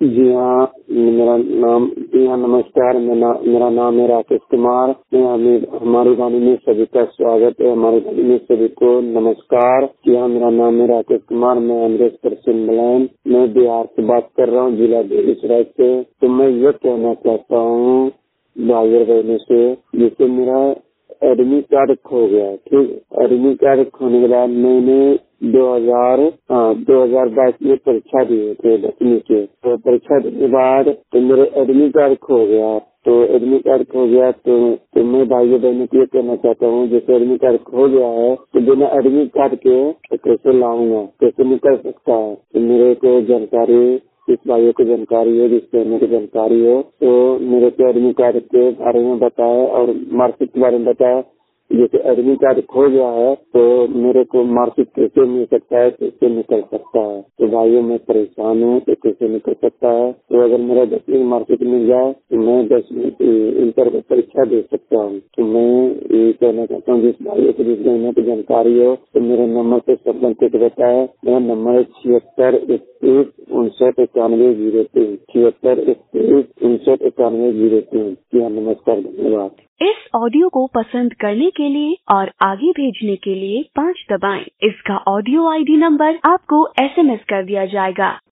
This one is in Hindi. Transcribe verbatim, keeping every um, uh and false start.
जी हाँ, मेरा नाम जी हाँ नमस्कार। मेरा मेरा नाम है राकेश कुमार। मैं हमें हमारी वाणी में सभी का स्वागत है। हमारी वाणी में सभी को नमस्कार। जी हाँ, मेरा नाम है राकेश कुमार। मैं अमृतसर सिंबलैन मैं बिहार से बात कर रहा हूँ, जिला बेगूसराय से। तो मैं ये कहना चाहता हूँ भाई बहनों से, जैसे मेरा एडमिट कार्ड खो गया, ठीक। एडमिट कार्ड खोने के बाद मैंने दो हजार हाँ दो हजार बाईस में परीक्षा दिए थे दसवीं के। तो परीक्षा देने के बाद तो मेरे एडमिट कार्ड खो गया। तो एडमिट कार्ड खो गया तो, तो मैं भाइयों बहनों को ये कहना चाहता हूँ, जैसे एडमिट कार्ड खो गया है तो बिना एडमिट कार्ड के तो कैसे लाऊंगा, कैसे निकल सकता है। तो मेरे को जानकारी इस भाइयों को जानकारी है, जिससे मेरी जानकारी हो तो मेरे को एडमिट कार्ड के बारे में बताए और मार्कशीट के बारे में बताए। जैसे एडमिट कार्ड खो गया है तो मेरे को मार्कशीट कैसे मिल सकता है, कैसे निकल सकता है। तो भाइयों मैं परेशान हूँ, तो कैसे निकल सकता है। तो अगर मेरा दसवीं की मार्कशीट मिल जाए तो मैं दसवीं इंटर की परीक्षा दे सकता हूँ। तो मैं ये कहना चाहता हूँ, जिस भाइयों को जिस बहनों की जानकारी हो तो मेरे नंबर से संबंध के बताए। मेरा नंबर है छिहत्तर इकतीस उनसठ इक्यानवे जीरो तीन छिहत्तर इकतीस उनसठ इक्यानवे जीरो तीन जी हाँ, नमस्कार, धन्यवाद। इस ऑडियो को पसंद करने के लिए और आगे भेजने के लिए पाँच दबाएं। इसका ऑडियो आईडी नंबर आपको एसएमएस कर दिया जाएगा।